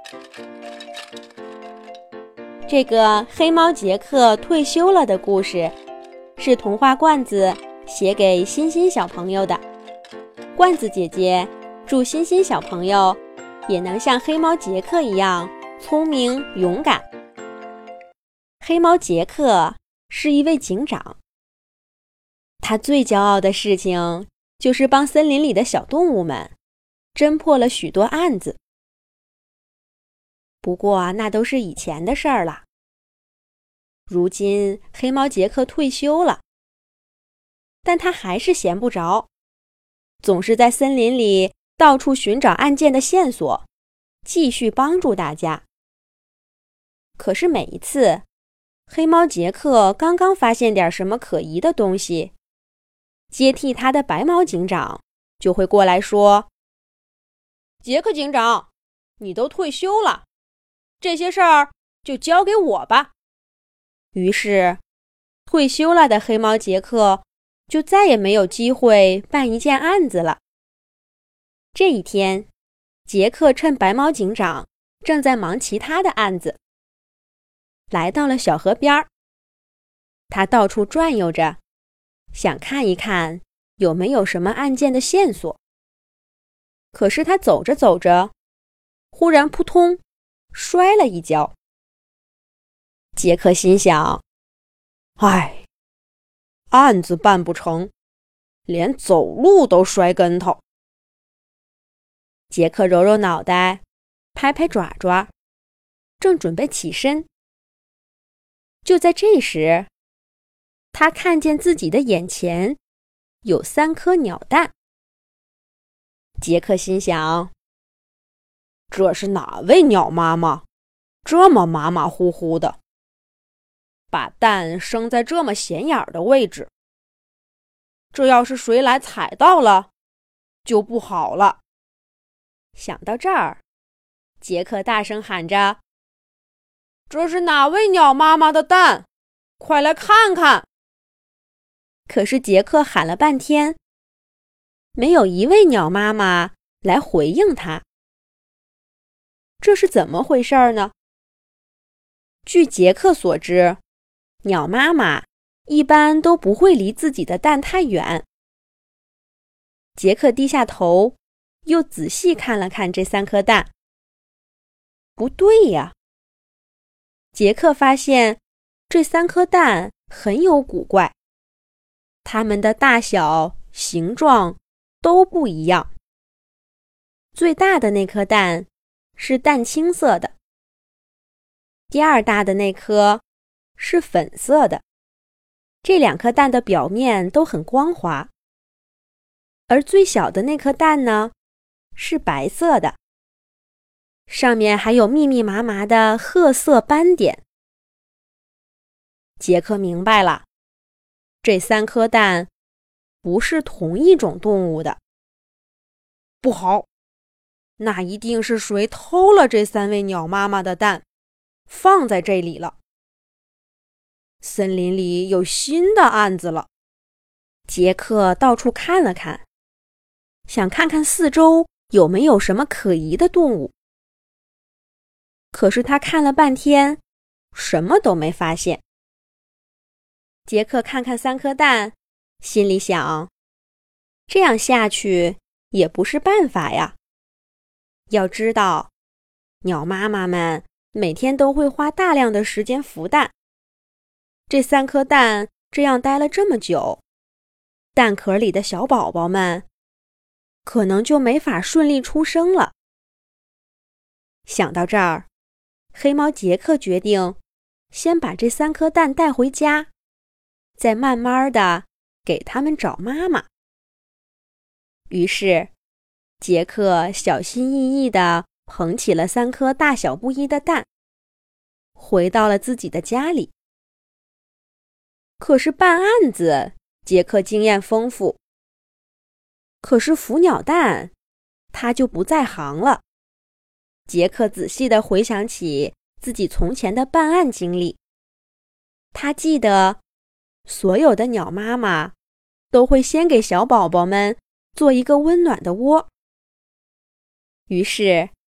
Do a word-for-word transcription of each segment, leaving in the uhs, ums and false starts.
这个黑猫杰克退休了的故事，是童话罐子写给欣欣小朋友的。罐子姐姐祝欣欣小朋友也能像黑猫杰克一样聪明勇敢。黑猫杰克是一位警长，他最骄傲的事情就是帮森林里的小动物们侦破了许多案子。不过那都是以前的事儿了。如今黑猫杰克退休了，但他还是闲不着，总是在森林里到处寻找案件的线索，继续帮助大家。可是每一次黑猫杰克刚刚发现点什么可疑的东西，接替他的白猫警长就会过来说：杰克警长，你都退休了，这些事儿就交给我吧。于是退休了的黑猫杰克就再也没有机会办一件案子了。这一天，杰克趁白猫警长正在忙其他的案子，来到了小河边。他到处转悠着，想看一看有没有什么案件的线索。可是他走着走着，忽然扑通摔了一跤。杰克心想：唉，案子办不成，连走路都摔跟头。杰克揉揉脑袋，拍拍爪爪，正准备起身。就在这时，他看见自己的眼前有三颗鸟蛋。杰克心想：这是哪位鸟妈妈，这么马马虎虎的，把蛋生在这么显眼的位置？这要是谁来踩到了，就不好了。想到这儿，杰克大声喊着：这是哪位鸟妈妈的蛋？快来看看！可是杰克喊了半天，没有一位鸟妈妈来回应他。这是怎么回事呢？据杰克所知，鸟妈妈一般都不会离自己的蛋太远。杰克低下头，又仔细看了看这三颗蛋。不对呀！杰克发现这三颗蛋很有古怪，它们的大小、形状都不一样。最大的那颗蛋是淡青色的，第二大的那颗是粉色的。这两颗蛋的表面都很光滑，而最小的那颗蛋呢，是白色的，上面还有密密麻麻的褐色斑点。杰克明白了，这三颗蛋不是同一种动物的。不好，那一定是谁偷了这三位鸟妈妈的蛋，放在这里了。森林里有新的案子了。杰克到处看了看，想看看四周有没有什么可疑的动物。可是他看了半天，什么都没发现。杰克看看三颗蛋，心里想，这样下去也不是办法呀。要知道，鸟妈妈们每天都会花大量的时间孵蛋，这三颗蛋这样待了这么久，蛋壳里的小宝宝们可能就没法顺利出生了。想到这儿，黑猫杰克决定先把这三颗蛋带回家，再慢慢的给他们找妈妈。于是杰克小心翼翼地捧起了三颗大小不一的蛋，回到了自己的家里。可是办案子，杰克经验丰富，可是孵鸟蛋，他就不在行了。杰克仔细地回想起自己从前的办案经历，他记得所有的鸟妈妈都会先给小宝宝们做一个温暖的窝。于是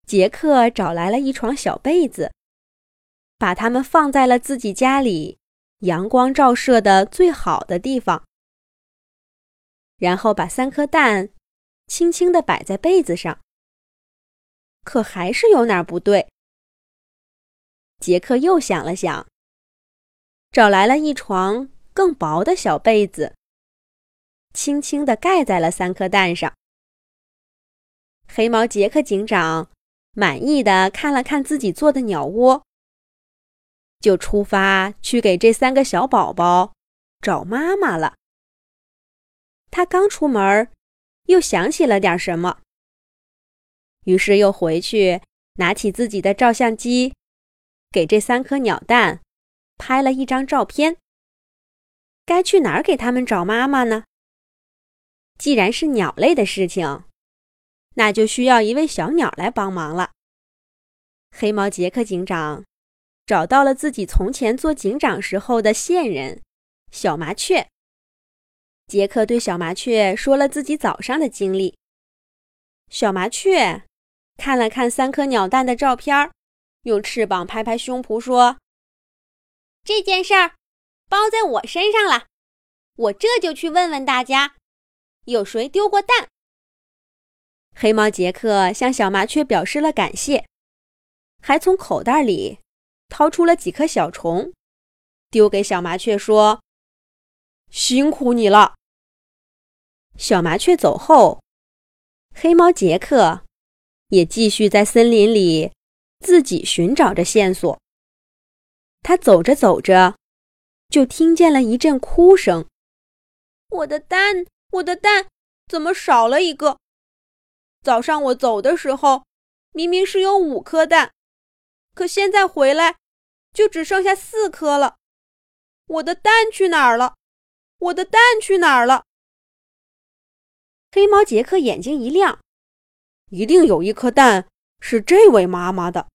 杰克找来了一床小被子，把它们放在了自己家里阳光照射的最好的地方，然后把三颗蛋轻轻地摆在被子上。可还是有哪儿不对。杰克又想了想，找来了一床更薄的小被子，轻轻地盖在了三颗蛋上。黑猫杰克警长满意地看了看自己做的鸟窝，就出发去给这三个小宝宝找妈妈了。他刚出门，又想起了点什么，于是又回去拿起自己的照相机，给这三颗鸟蛋拍了一张照片。该去哪儿给他们找妈妈呢？既然是鸟类的事情，那就需要一位小鸟来帮忙了。黑猫杰克警长找到了自己从前做警长时候的线人小麻雀。杰克对小麻雀说了自己早上的经历。小麻雀看了看三颗鸟蛋的照片，用翅膀拍拍胸脯说：这件事儿包在我身上了，我这就去问问大家，有谁丢过蛋。黑猫杰克向小麻雀表示了感谢，还从口袋里掏出了几颗小虫，丢给小麻雀说：辛苦你了。小麻雀走后，黑猫杰克也继续在森林里自己寻找着线索。他走着走着，就听见了一阵哭声：我的蛋，我的蛋，怎么少了一个？早上我走的时候，明明是有五颗蛋，可现在回来就只剩下四颗了。我的蛋去哪儿了？我的蛋去哪儿了？黑猫杰克眼睛一亮，一定有一颗蛋是这位妈妈的。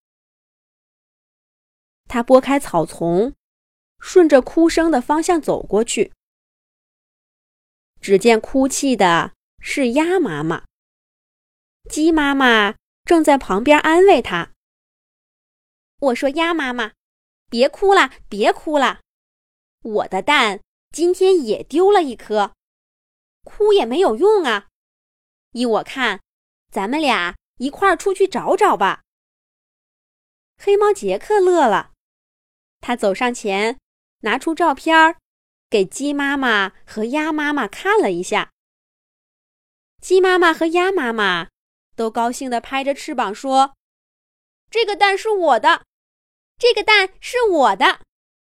他拨开草丛，顺着哭声的方向走过去。只见哭泣的是鸭妈妈，鸡妈妈正在旁边安慰她。我说鸭妈妈，别哭了，别哭了，我的蛋今天也丢了一颗，哭也没有用啊。依我看，咱们俩一块儿出去找找吧。黑猫杰克乐了，他走上前，拿出照片，给鸡妈妈和鸭妈妈看了一下。鸡妈妈和鸭妈妈都高兴地拍着翅膀说：这个蛋是我的，这个蛋是我的。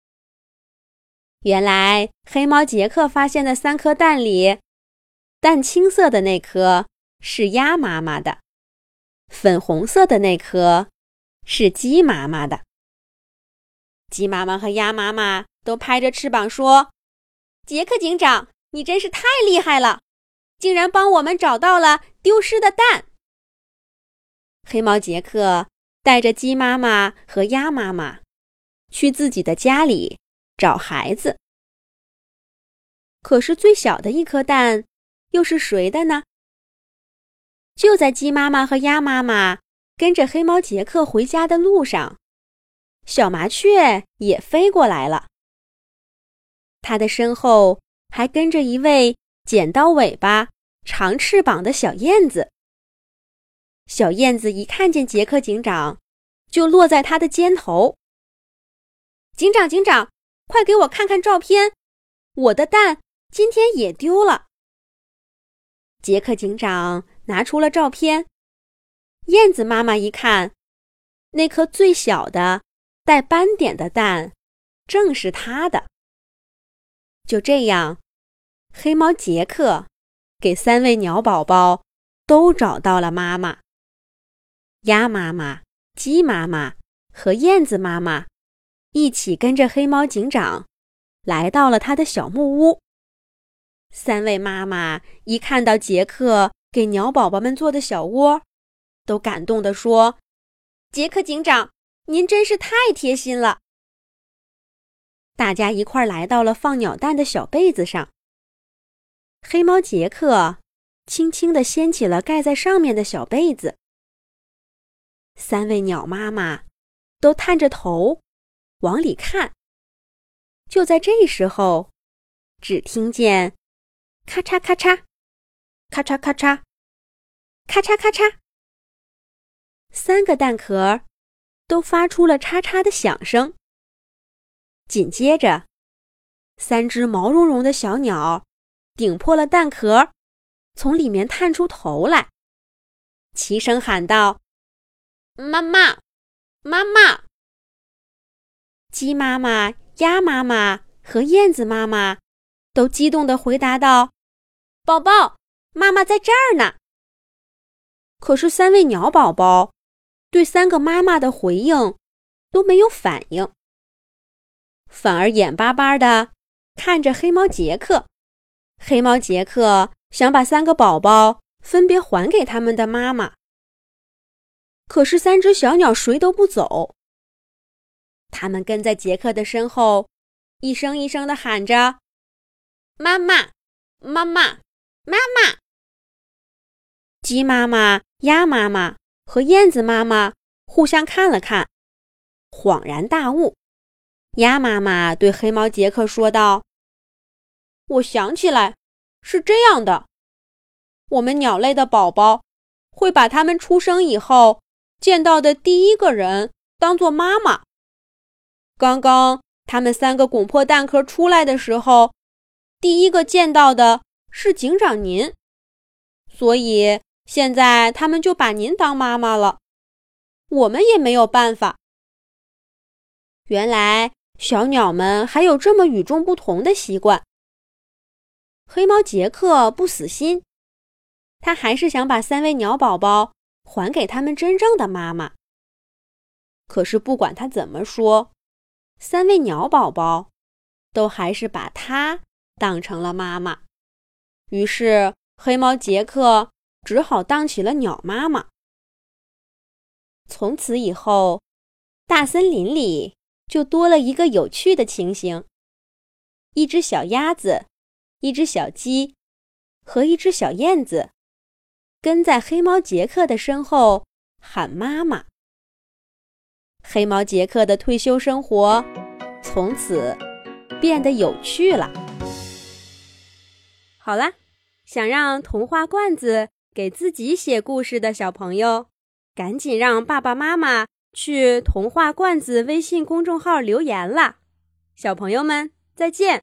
原来黑猫杰克发现的三颗蛋里，淡青色的那颗是鸭妈妈的，粉红色的那颗是鸡妈妈的。鸡妈妈和鸭妈妈都拍着翅膀说：杰克警长，你真是太厉害了，竟然帮我们找到了丢失的蛋。黑猫杰克带着鸡妈妈和鸭妈妈去自己的家里找孩子。可是最小的一颗蛋又是谁的呢？就在鸡妈妈和鸭妈妈跟着黑猫杰克回家的路上，小麻雀也飞过来了。它的身后还跟着一位剪刀尾巴、长翅膀的小燕子。小燕子一看见杰克警长，就落在他的肩头。警长，警长，快给我看看照片，我的蛋今天也丢了。杰克警长拿出了照片，燕子妈妈一看，那颗最小的带斑点的蛋正是他的。就这样，黑猫杰克给三位鸟宝宝都找到了妈妈。鸭妈妈、鸡妈妈和燕子妈妈一起跟着黑猫警长来到了他的小木屋。三位妈妈一看到杰克给鸟宝宝们做的小窝，都感动地说：杰克警长，您真是太贴心了。大家一块来到了放鸟蛋的小被子上。黑猫杰克轻轻地掀起了盖在上面的小被子。 三位鸟妈妈都探着头往里看。就在这时候，只听见咔嚓咔嚓，咔嚓咔嚓，咔嚓咔嚓，三个蛋壳都发出了嚓嚓的响声。紧接着，三只毛茸茸的小鸟顶破了蛋壳，从里面探出头来，齐声喊道：妈妈，妈妈！鸡妈妈、鸭妈妈和燕子妈妈都激动地回答道：宝宝，妈妈在这儿呢。可是三位鸟宝宝对三个妈妈的回应都没有反应，反而眼巴巴地看着黑猫杰克。黑猫杰克想把三个宝宝分别还给他们的妈妈，可是三只小鸟谁都不走，他们跟在杰克的身后，一声一声地喊着：妈妈，妈妈，妈妈！鸡妈妈、鸭妈妈和燕子妈妈互相看了看，恍然大悟。鸭妈妈对黑猫杰克说道：我想起来，是这样的，我们鸟类的宝宝会把他们出生以后见到的第一个人当作妈妈。刚刚他们三个拱破蛋壳出来的时候，第一个见到的是警长您，所以现在他们就把您当妈妈了，我们也没有办法。原来小鸟们还有这么与众不同的习惯。黑猫杰克不死心，他还是想把三位鸟宝宝还给他们真正的妈妈。可是不管他怎么说，三位鸟宝宝都还是把他当成了妈妈。于是黑猫杰克只好当起了鸟妈妈。从此以后，大森林里就多了一个有趣的情形：一只小鸭子，一只小鸡和一只小燕子跟在黑猫杰克的身后喊妈妈。黑猫杰克的退休生活从此变得有趣了。好啦，想让童话罐子给自己写故事的小朋友，赶紧让爸爸妈妈去童话罐子微信公众号留言啦。小朋友们，再见。